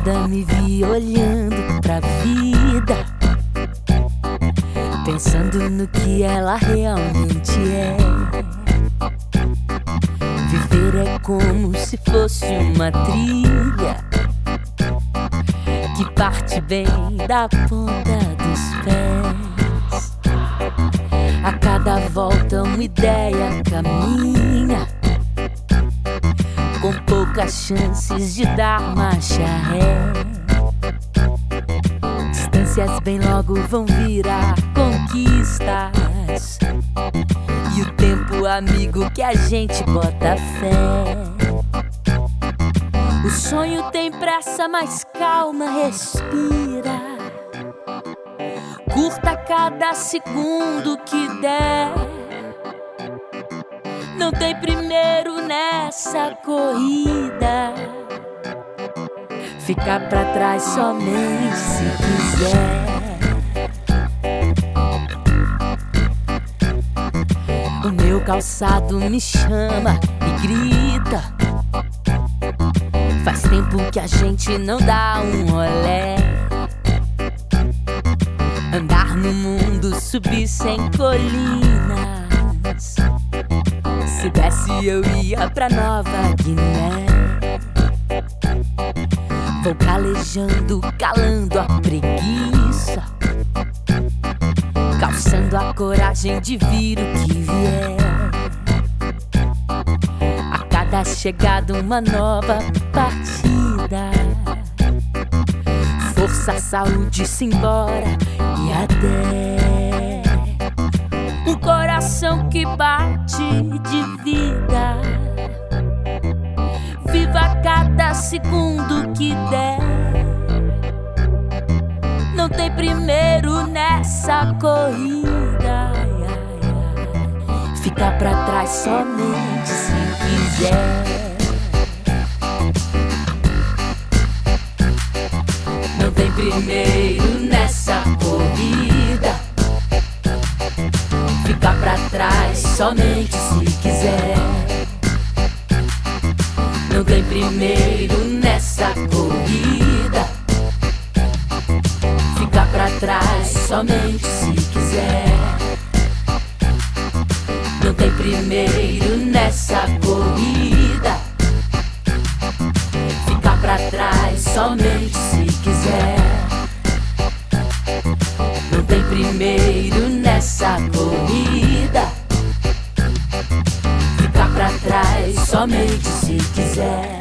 nada me vi olhando pra vida, pensando no que ela realmente é. Viver é como se fosse uma trilha que parte bem da ponta dos pés. A cada volta uma ideia caminha, com poucas chances de dar marcha ré. Distâncias bem logo vão virar conquistas, e o tempo amigo que a gente bota fé. O sonho tem pressa, mas calma, respira. Curta cada segundo que der. Não tem primeiro nessa corrida. Ficar pra trás somente se quiser. O meu calçado me chama e grita. Faz tempo que a gente não dá um rolé. Andar no mundo, subir sem colinas. Se desse eu ia pra Nova Guiné. Vou calejando, calando a preguiça, calçando a coragem de vir o que vier. A cada chegada uma nova partida. Força, saúde, simbora e até. Um coração que bate de vida. Viva cada segundo que der. Não tem primeiro nessa corrida. Fica pra trás somente se quiser. Não tem primeiro nessa corrida. Fica pra trás somente se quiser. Não tem primeiro nessa corrida. Fica pra trás somente se quiser. Não tem primeiro nessa corrida. Fica pra trás somente se quiser. Não tem primeiro nessa corrida. Fica pra trás somente se quiser.